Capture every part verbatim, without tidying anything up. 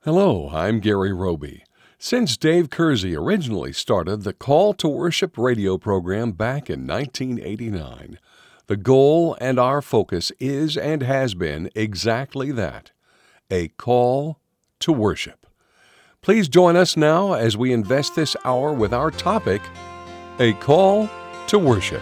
Hello, I'm Gary Roby. Since Dave Kersey originally started the Call to Worship radio program back in nineteen eighty-nine, the goal and our focus is and has been exactly that, a call to worship. Please join us now as we invest this hour with our topic, a call to worship.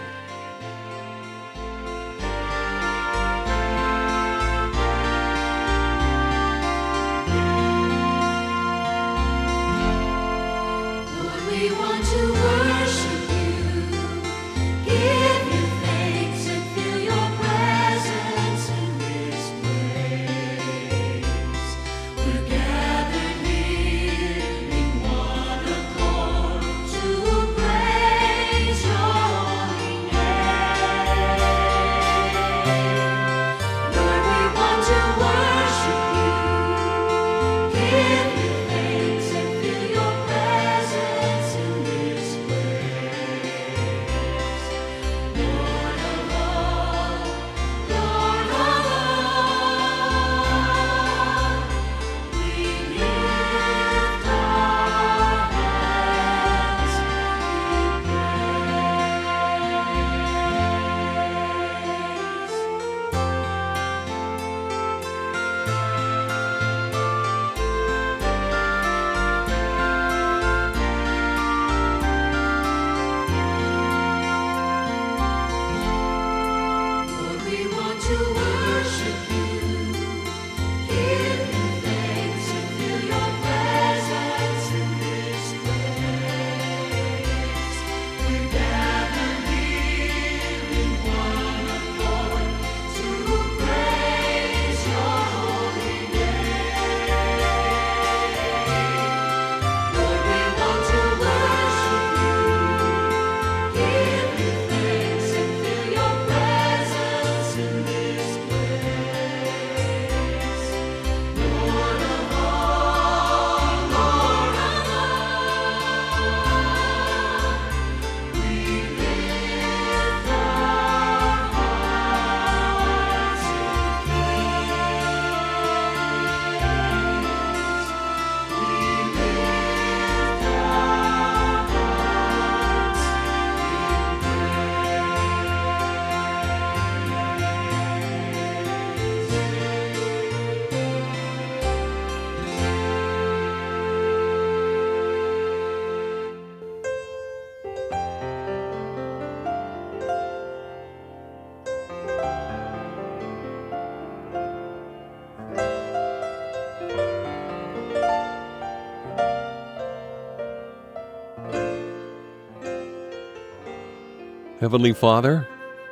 Heavenly Father,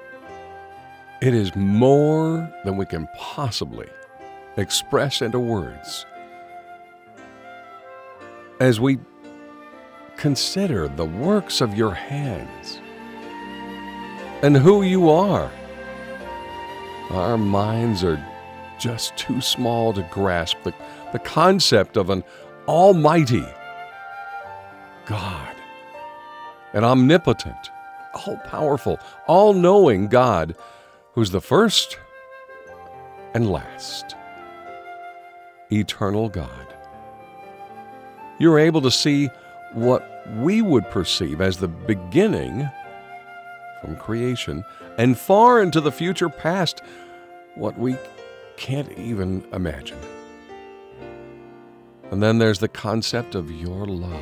it is more than we can possibly express into words. As we consider the works of your hands and who you are, our minds are just too small to grasp the, the concept of an almighty God, an omnipotent, all-powerful, all-knowing God who's the first and last, eternal God. You're able to see what we would perceive as the beginning from creation and far into the future past what we can't even imagine. And then there's the concept of your love.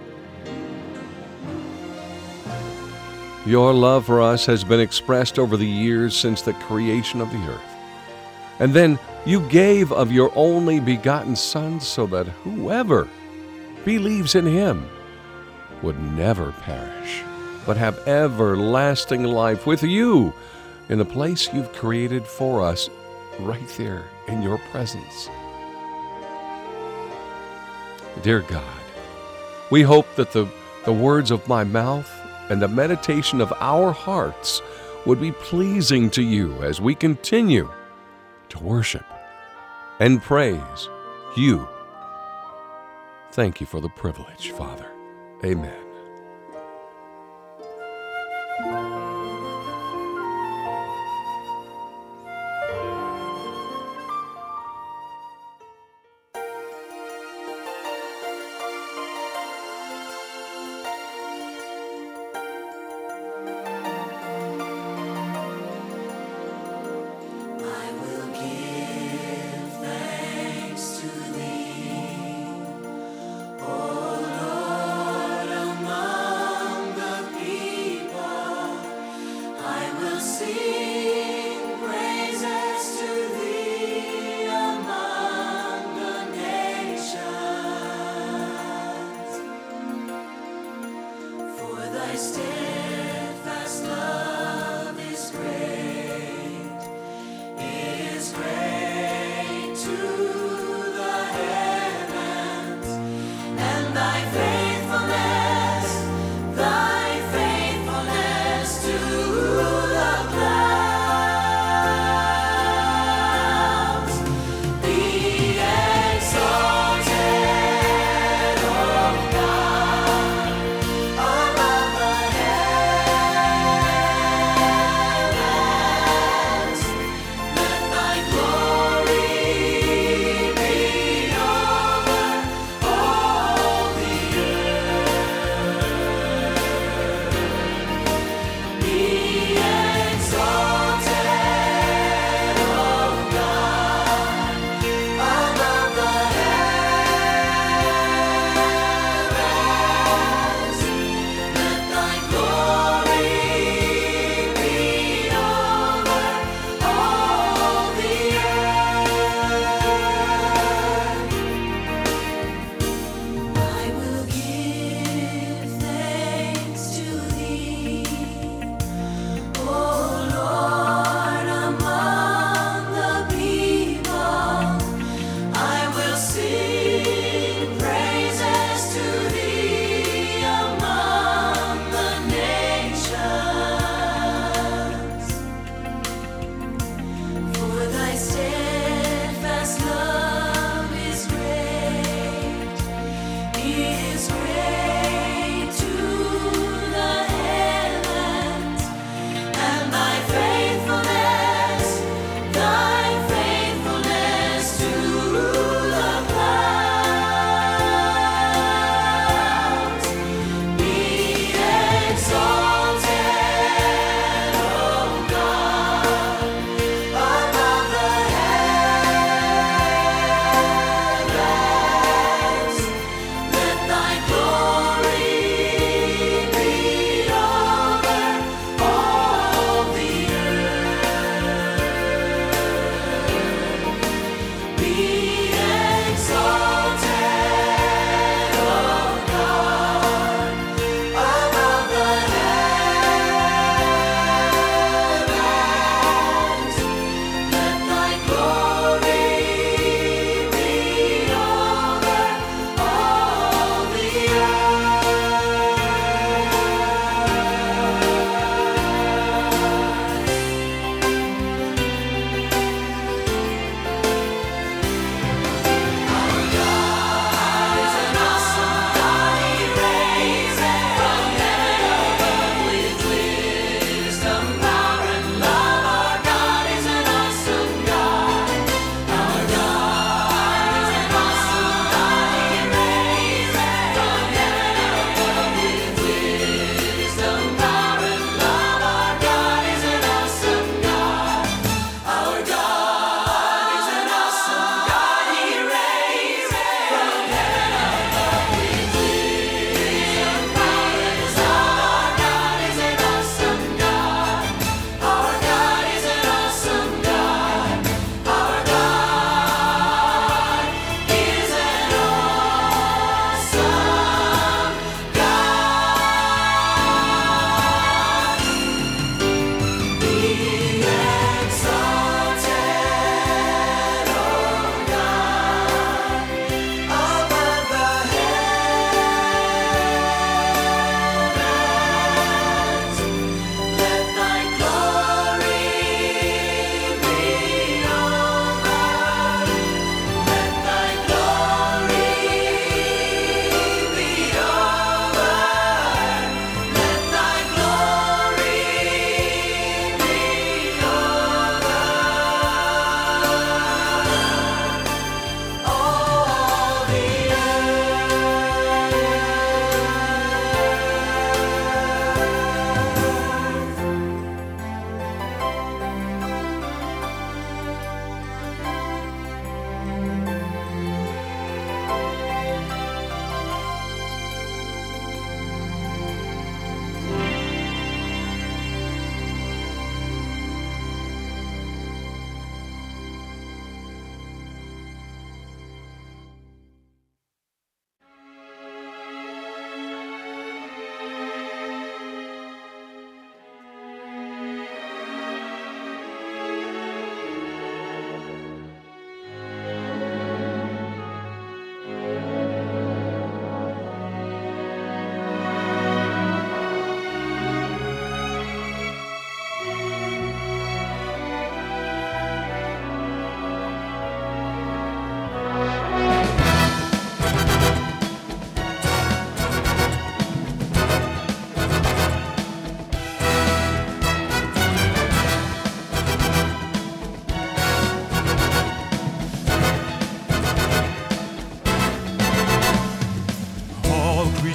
Your love for us has been expressed over the years since the creation of the earth. And then you gave of your only begotten Son so that whoever believes in him would never perish, but have everlasting life with you in the place you've created for us right there in your presence. Dear God, we hope that the, the words of my mouth and the meditation of our hearts would be pleasing to you as we continue to worship and praise you. Thank you for the privilege, Father. Amen.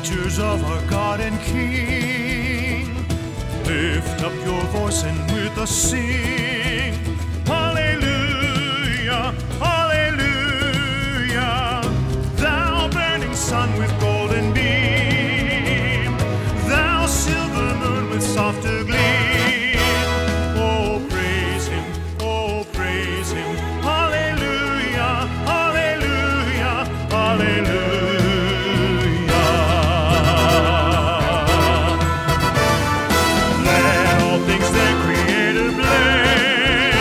creatures of our God and King. Lift up your voice and with us sing. Hallelujah, hallelujah. Thou burning sun with golden beam, thou silver moon with softer gleam. Oh, praise him, oh, praise him. Hallelujah, hallelujah, hallelujah. Let all things their Creator bless.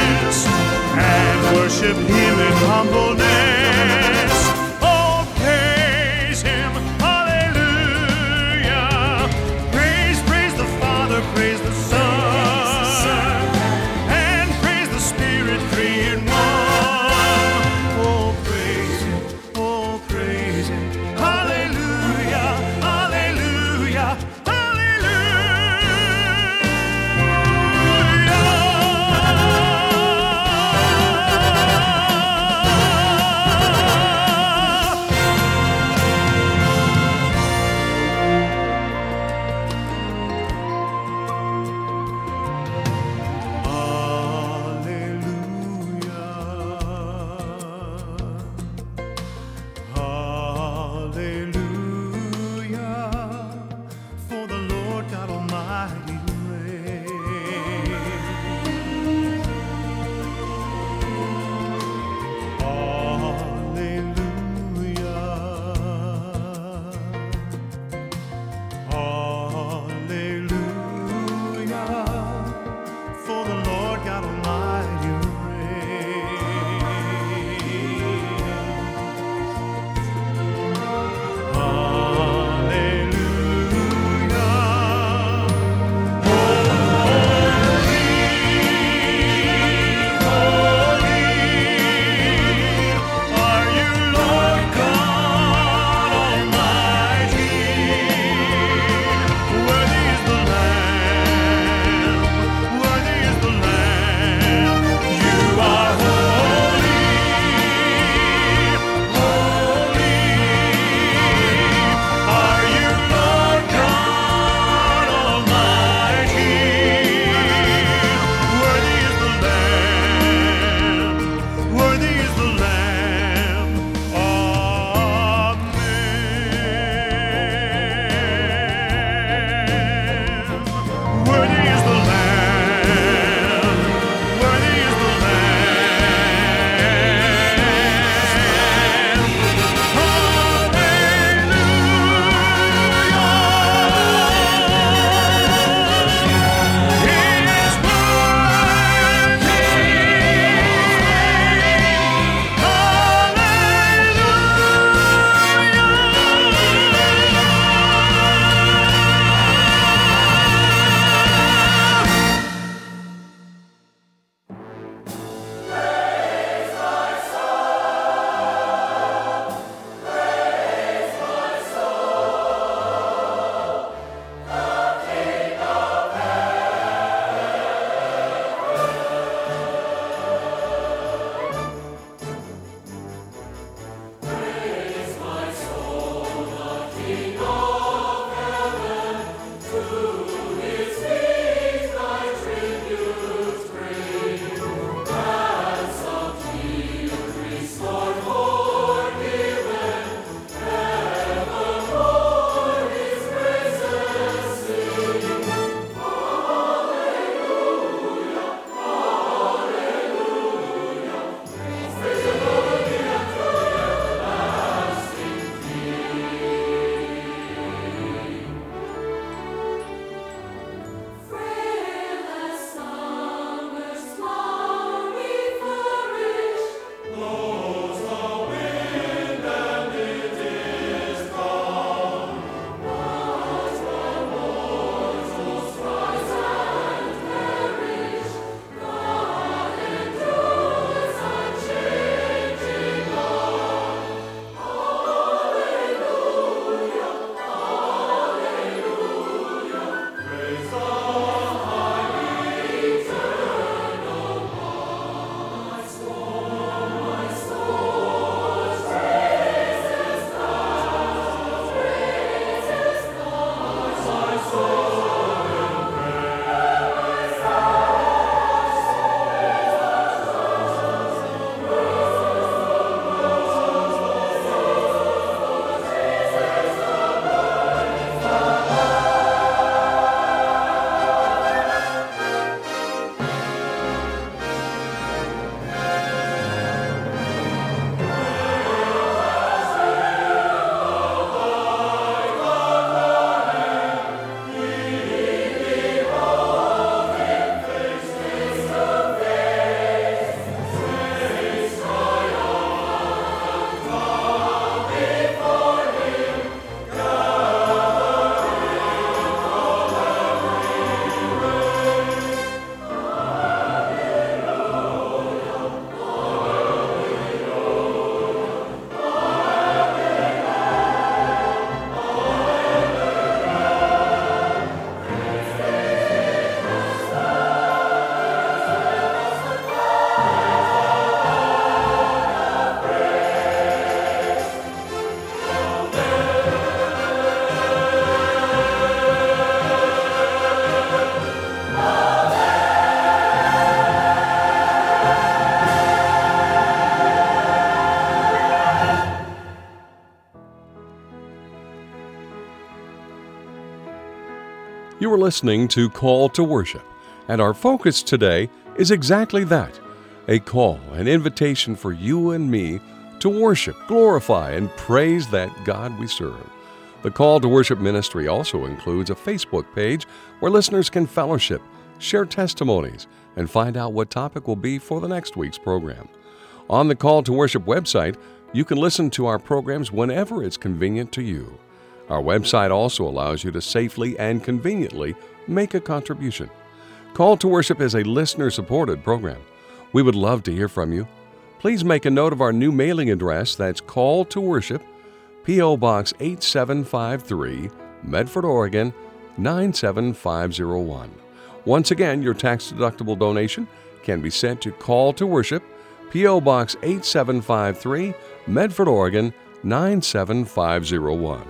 You are listening to Call to Worship, and our focus today is exactly that, a call, an invitation for you and me to worship, glorify, and praise that God we serve. The Call to Worship ministry also includes a Facebook page where listeners can fellowship, share testimonies, and find out what topic will be for the next week's program. On the Call to Worship website, you can listen to our programs whenever it's convenient to you. Our website also allows you to safely and conveniently make a contribution. Call to Worship is a listener-supported program. We would love to hear from you. Please make a note of our new mailing address. That's Call to Worship, P O. Box eight seven five three, Medford, Oregon nine seven five zero one. Once again, your tax-deductible donation can be sent to Call to Worship, P O. Box eight seven five three, Medford, Oregon nine seven five zero one.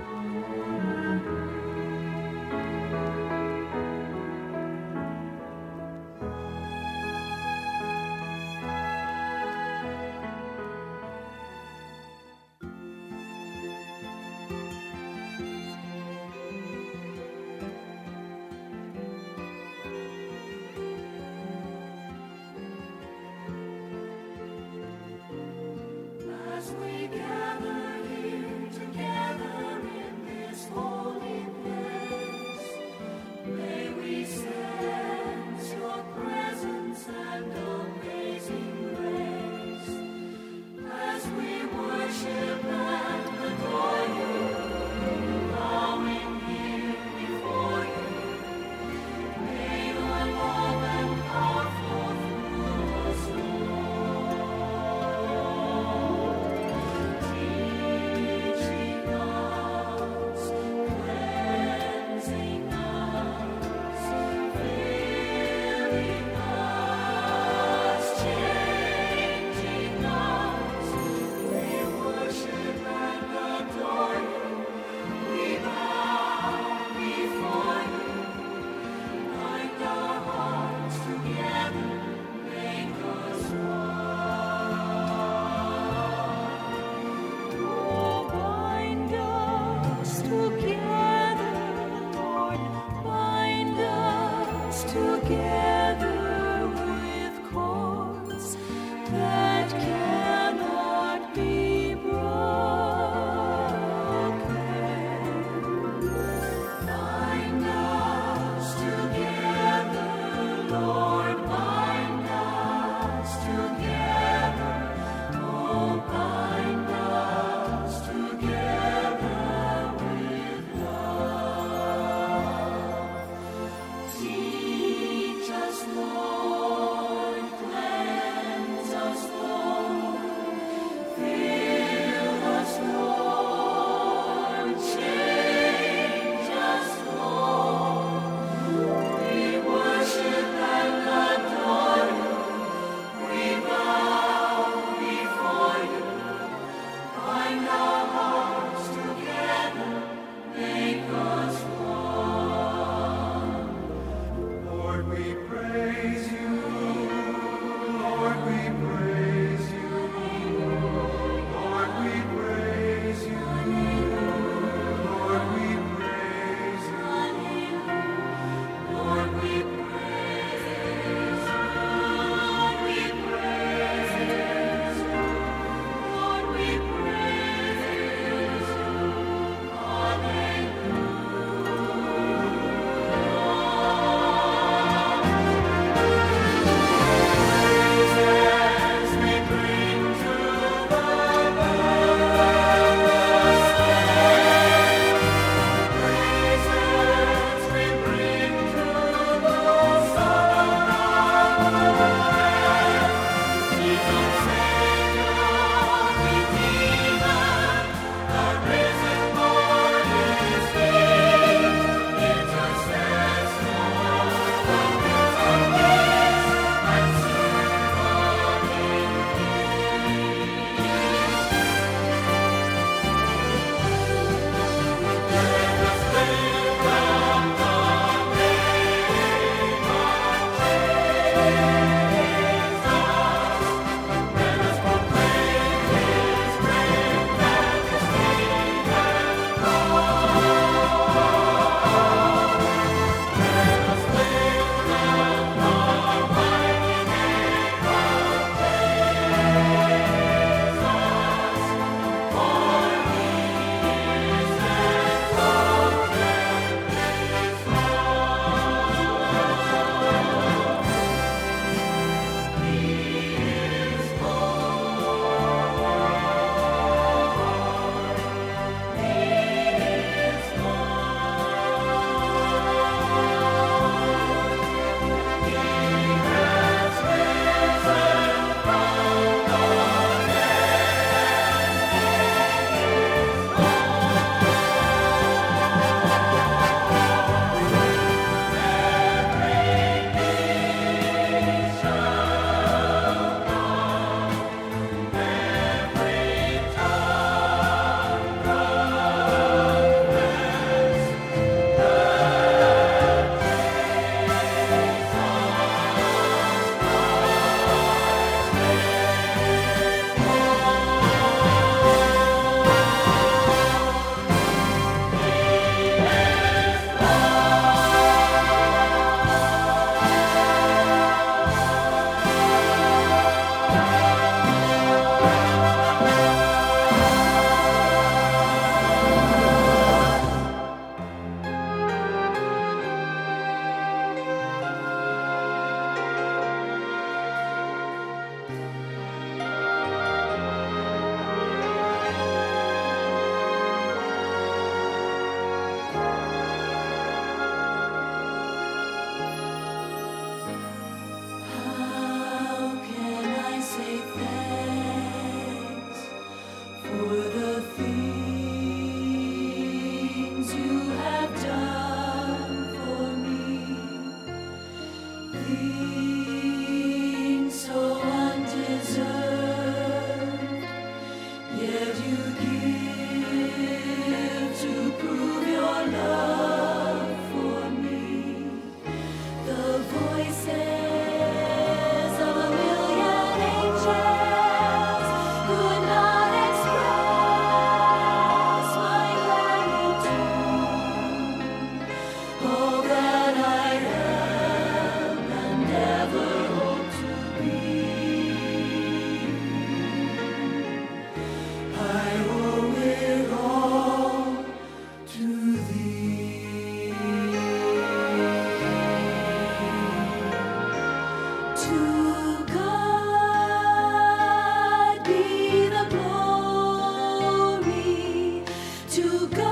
To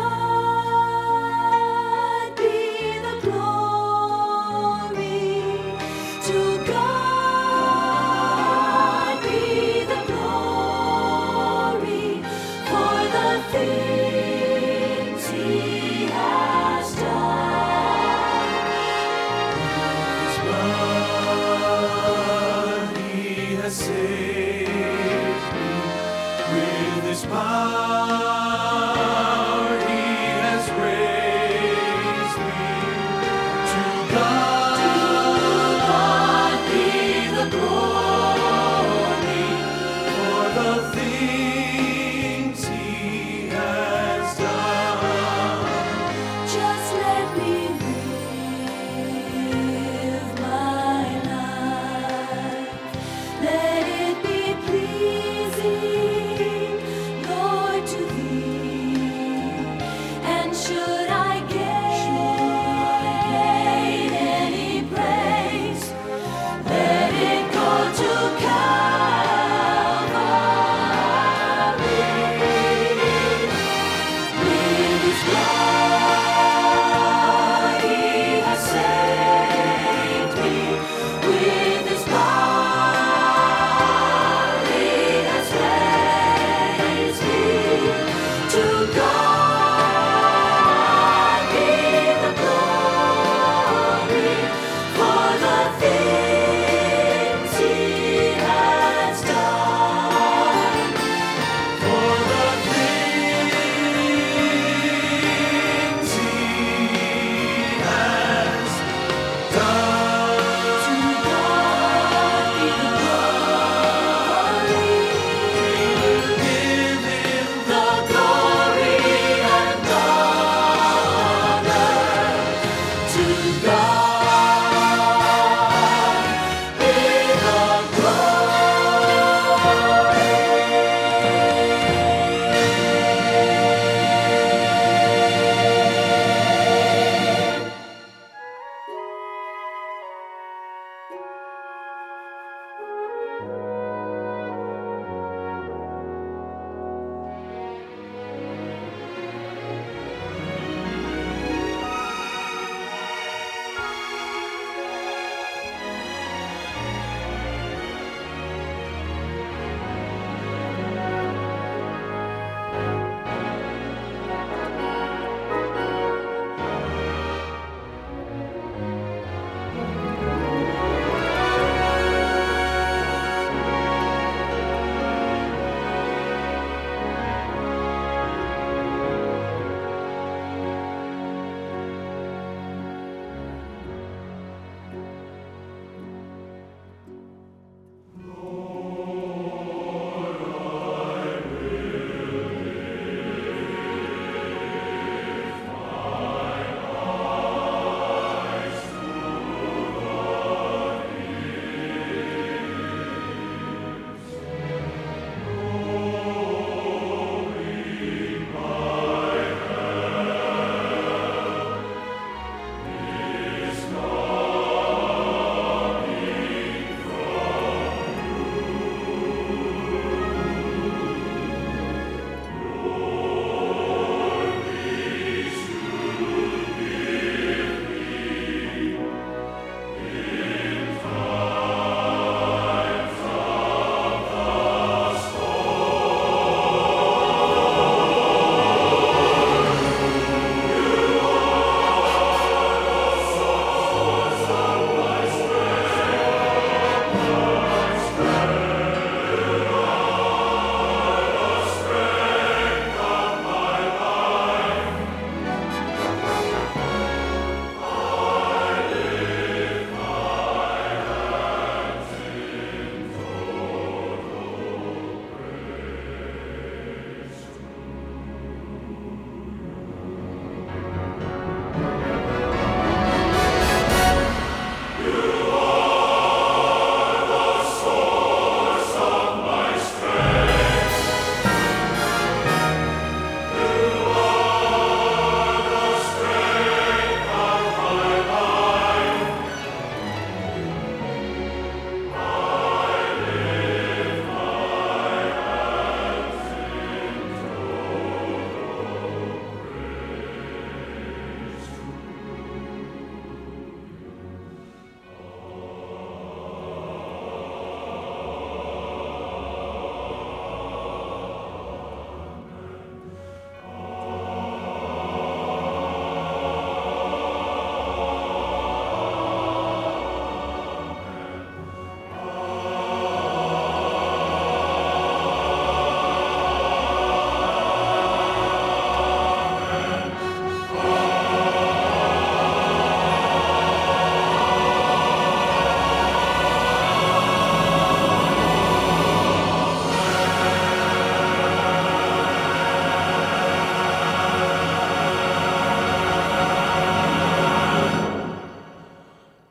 God be the glory. To God be the glory for the things He has done. His blood He has saved me. With His power He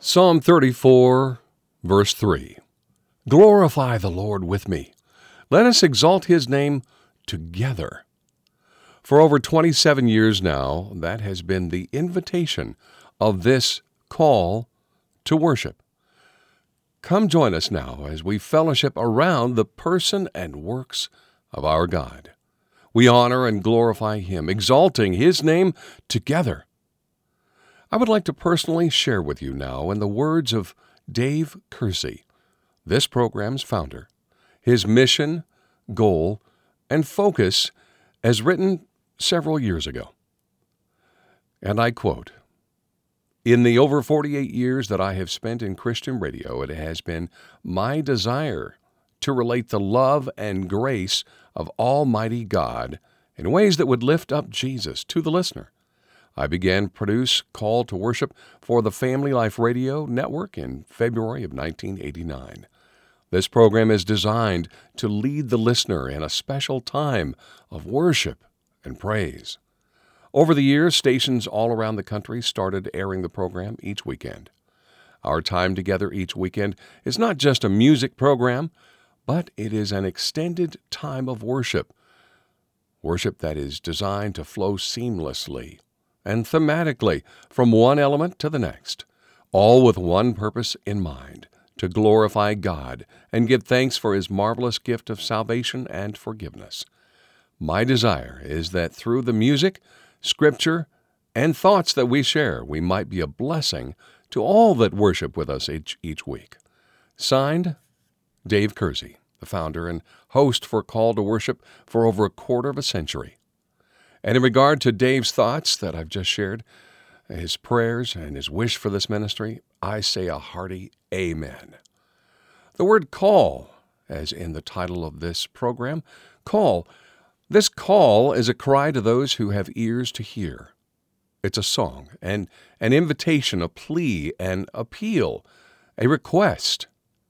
Psalm thirty-four, verse three. Glorify the Lord with me. Let us exalt his name together. For over twenty-seven years now, that has been the invitation of this call to worship. Come join us now as we fellowship around the person and works of our God. We honor and glorify him, exalting his name together. I would like to personally share with you now in the words of Dave Kersey, this program's founder, his mission, goal, and focus as written several years ago. And I quote, "In the over forty-eight years that I have spent in Christian radio, it has been my desire to relate the love and grace of Almighty God in ways that would lift up Jesus to the listener. I began to produce Call to Worship for the Family Life Radio Network in February of nineteen eighty-nine. This program is designed to lead the listener in a special time of worship and praise. Over the years, stations all around the country started airing the program each weekend. Our time together each weekend is not just a music program, but it is an extended time of worship. Worship that is designed to flow seamlessly and thematically from one element to the next, all with one purpose in mind, to glorify God and give thanks for his marvelous gift of salvation and forgiveness. My desire is that through the music, scripture, and thoughts that we share, we might be a blessing to all that worship with us each, each week." Signed, Dave Kersey, the founder and host for Call to Worship for over a quarter of a century. And in regard to Dave's thoughts that I've just shared, his prayers and his wish for this ministry, I say a hearty amen. The word call, as in the title of this program, call, this call is a cry to those who have ears to hear. It's a song, and an invitation, a plea, an appeal, a request.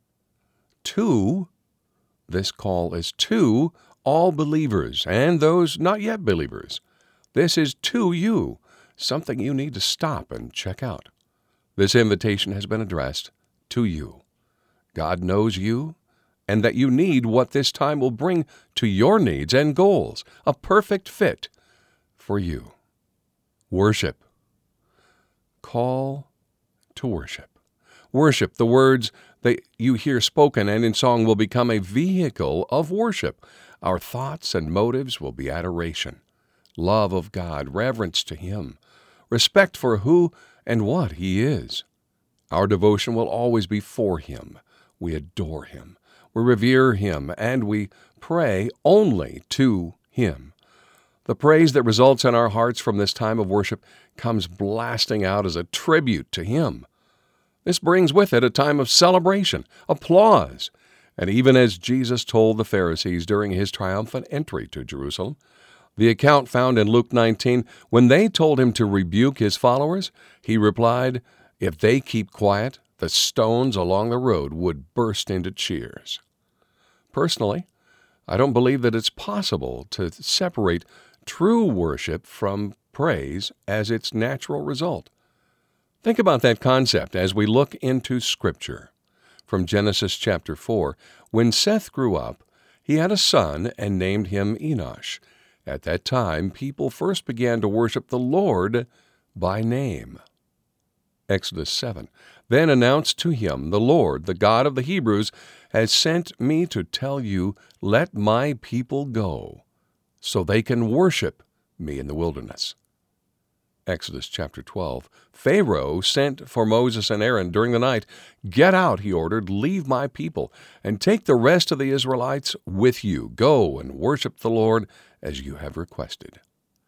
To, this call is to all believers and those not yet believers. This is to you, something you need to stop and check out. This invitation has been addressed to you. God knows you, and that you need what this time will bring to your needs and goals, a perfect fit for you. Worship. Call to worship. Worship, the words that you hear spoken and in song will become a vehicle of worship. Our thoughts and motives will be adoration, love of God, reverence to him, respect for who and what he is. Our devotion will always be for him. We adore him. We revere him, and we pray only to him. The praise that results in our hearts from this time of worship comes blasting out as a tribute to him. This brings with it a time of celebration, applause, and even as Jesus told the Pharisees during his triumphant entry to Jerusalem, the account found in Luke nineteen, when they told him to rebuke his followers, he replied, "If they keep quiet, the stones along the road would burst into cheers." Personally, I don't believe that it's possible to separate true worship from praise as its natural result. Think about that concept as we look into Scripture. From Genesis chapter four, when Seth grew up, he had a son and named him Enosh. At that time, people first began to worship the Lord by name. Exodus seven, then announced to him, "The Lord, the God of the Hebrews, has sent me to tell you, let my people go, so they can worship me in the wilderness." Exodus chapter twelve, Pharaoh sent for Moses and Aaron during the night. "Get out," he ordered, "leave my people, and take the rest of the Israelites with you. Go and worship the Lord as you have requested."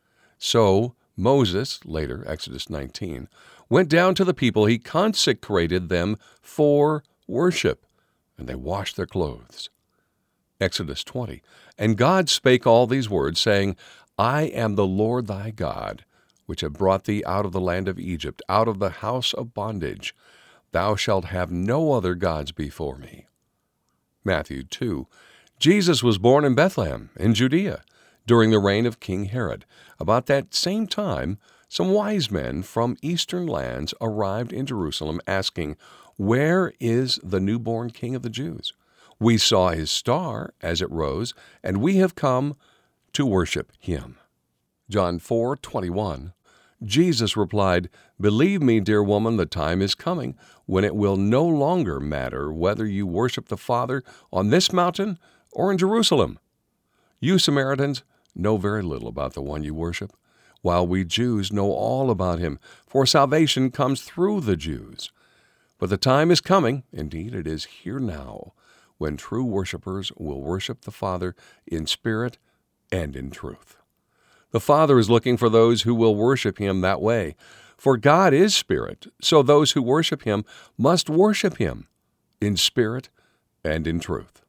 So Moses, later, Exodus nineteen, went down to the people. He consecrated them for worship, and they washed their clothes. Exodus twenty, and God spake all these words, saying, "I am the Lord thy God, which have brought thee out of the land of Egypt, out of the house of bondage. Thou shalt have no other gods before me." Matthew two, Jesus was born in Bethlehem, in Judea, during the reign of King Herod. About that same time, Some wise men from eastern lands arrived in Jerusalem asking, "Where is the newborn King of the Jews? We saw his star as it rose, and we have come to worship him." John four twenty-one. Jesus replied, "Believe me, dear woman, the time is coming when it will no longer matter whether you worship the Father on this mountain or in Jerusalem. You Samaritans know very little about the one you worship, while we Jews know all about him, for salvation comes through the Jews. But the time is coming, indeed it is here now, when true worshipers will worship the Father in spirit and in truth. The Father is looking for those who will worship him that way. For God is spirit, so those who worship him must worship him in spirit and in truth."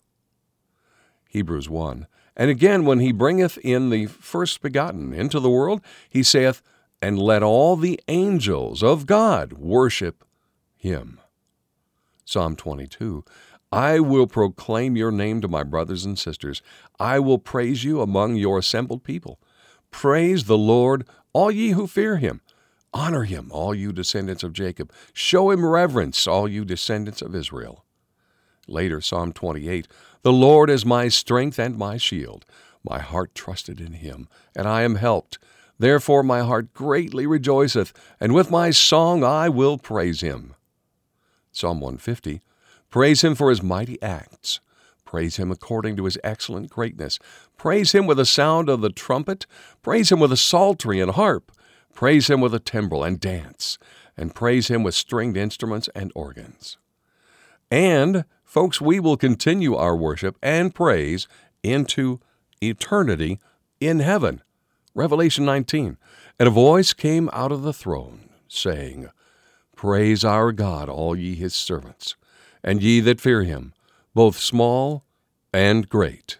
Hebrews one. "And again, when he bringeth in the first begotten into the world, he saith, And let all the angels of God worship him." Psalm twenty-two. "I will proclaim your name to my brothers and sisters. I will praise you among your assembled people. Praise the Lord, all ye who fear him. Honor him, all you descendants of Jacob. Show him reverence, all you descendants of Israel." Later, Psalm twenty-eight. "The Lord is my strength and my shield. My heart trusted in him, and I am helped. Therefore my heart greatly rejoiceth, and with my song I will praise him." Psalm one fifty. "Praise him for his mighty acts. Praise him according to his excellent greatness. Praise him with the sound of the trumpet. Praise him with a psaltery and harp. Praise him with a timbrel and dance. And praise him with stringed instruments and organs." And, folks, we will continue our worship and praise into eternity in heaven. Revelation nineteen. "And a voice came out of the throne, saying, Praise our God, all ye his servants, and ye that fear him, both small and great."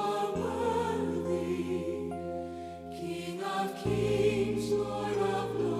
Kings, Lord of lords.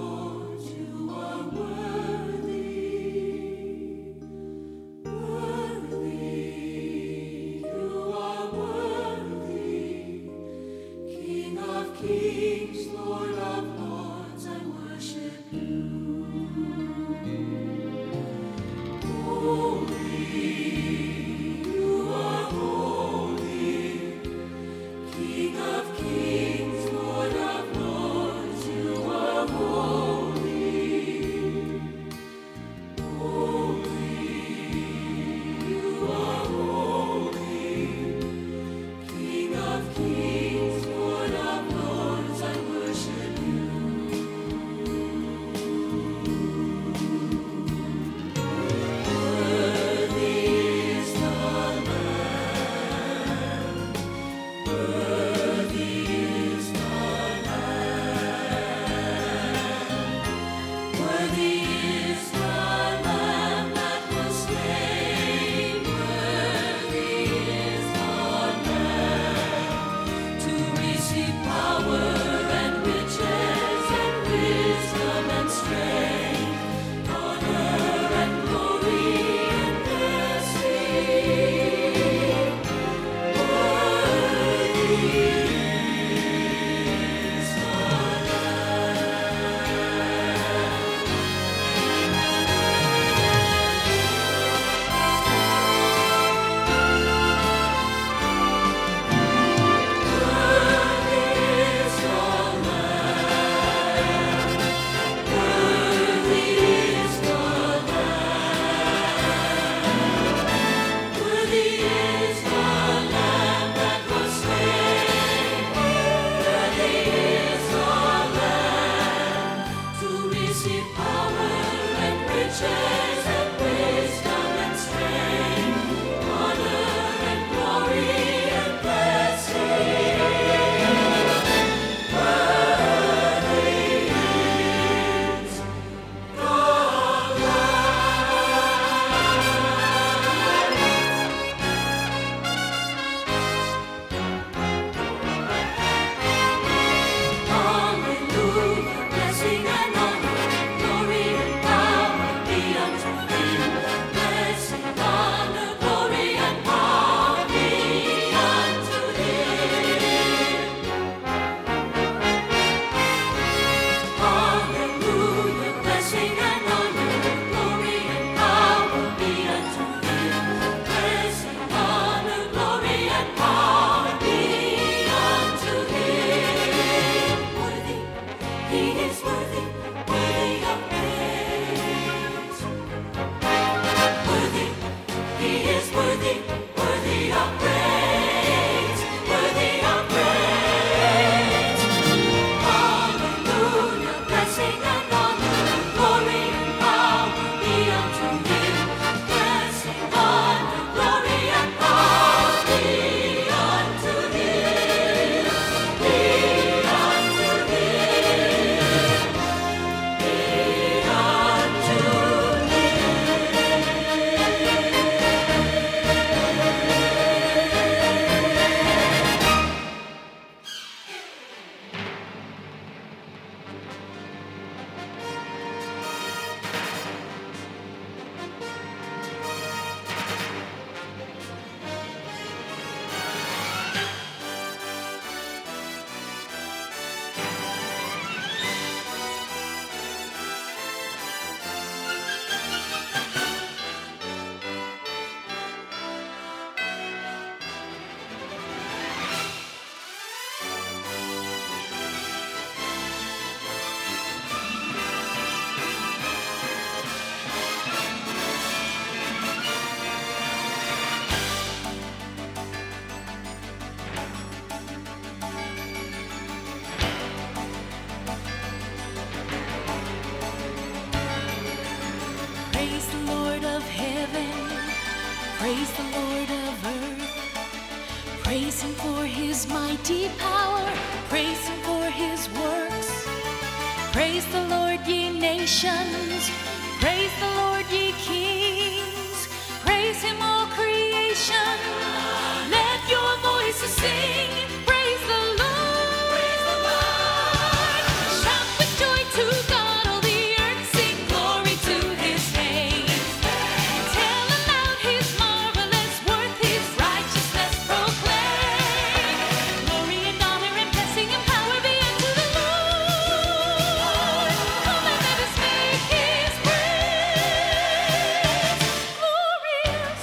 Praise the Lord of earth. Praise him for his mighty power. Praise him for his works. Praise the Lord, ye nations. Praise the Lord, ye kings. Praise him, all creation. Let your voices sing. Praise the Lord. Praise the Lord. Shout with joy to God, all the earth. Sing glory to his name. Tell aloud his marvelous worth, his righteousness proclaim. Glory and honor and blessing and power be unto the Lord. Come and let us make his praise glorious.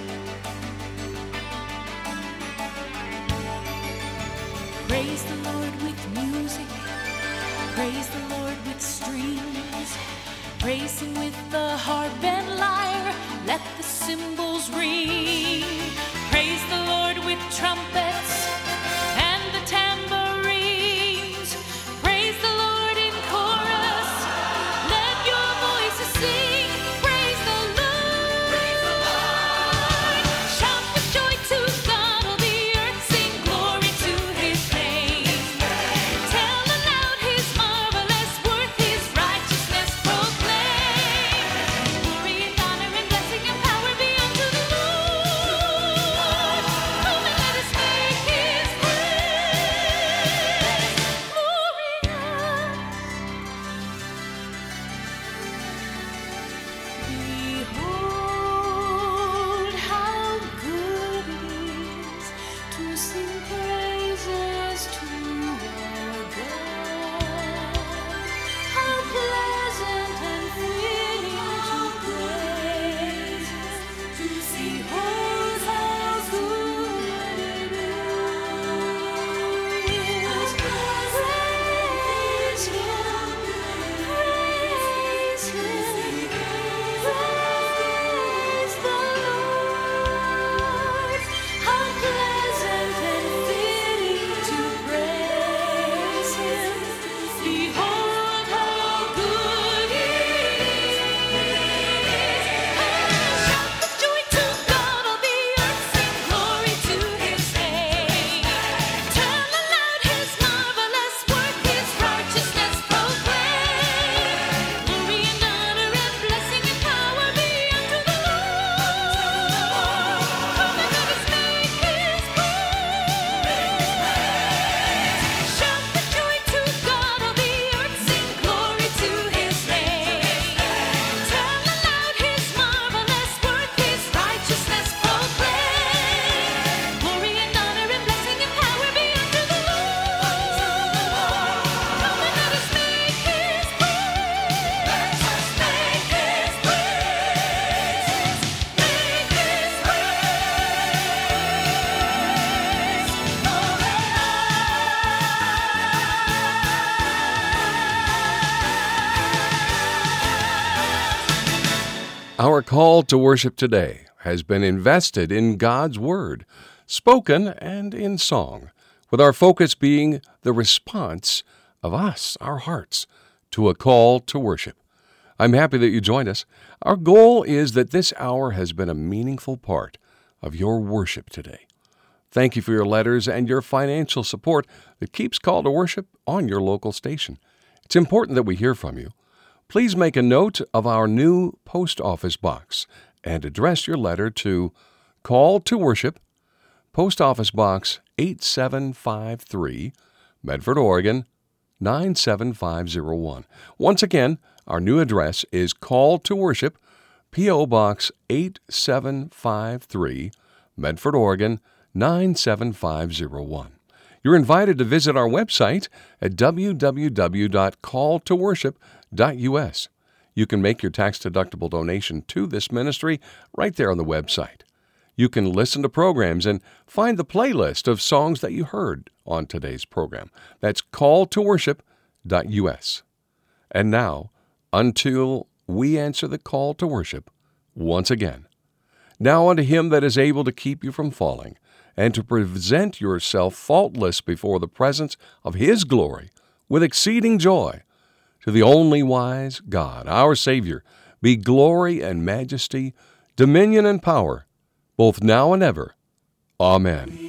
Praise the Lord with music. Praise the Lord with strings. Praise him with the harp and lyre. Let the cymbals ring. Praise the Lord with trumpets and the tambourines. Praise the Lord in chorus. Let your voices sing. Praise the Lord. Praise the Lord. Shout with joy to God, all the earth. Sing glory to his name. Tell aloud his marvelous worth, his righteousness proclaim. Glory and honor and blessing and power be unto the Lord. Come and let us make his praise glorious. Behold, how good it is to sing praises to our God. How pleasant and fitting to praise Him, to see behold how good it is. Praise Him, praise Him, praise the Lord. How pleasant and fitting to praise Him. Behold how good it is. Shout with joy to God, all the earth. Sing glory to his name. Tell aloud his marvelous work, his righteousness proclaim. Glory and honor and blessing and power be unto the Lord. Come and let us make his praise. Shout with joy to God, all the earth. Sing glory to his name. Tell aloud his marvelous work, his righteousness proclaim. Glory and honor and blessing and power be unto the Lord. Come and let us make his praise. Let us make his praise. Make his Our call to worship today has been invested in God's Word, spoken and in song, with our focus being the response of us, our hearts, to a call to worship. I'm happy that you joined us. Our goal is that this hour has been a meaningful part of your worship today. Thank you for your letters and your financial support that keeps Call to Worship on your local station. It's important that we hear from you. Please make a note of our new post office box and address your letter to Call to Worship, Post Office Box eight seven five three, Medford, Oregon nine seven five zero one. Once again, our new address is Call to Worship, P O. Box eight seven five three, Medford, Oregon nine seven five zero one. You're invited to visit our website at w w w dot call to worship dot u s. You can make your tax-deductible donation to this ministry right there on the website. You can listen to programs and find the playlist of songs that you heard on today's program. That's call to worship dot u s. And now, until we answer the call to worship once again. Now unto him that is able to keep you from falling, and to present yourself faultless before the presence of his glory with exceeding joy, to the only wise God, our Savior, be glory and majesty, dominion and power, both now and ever. Amen.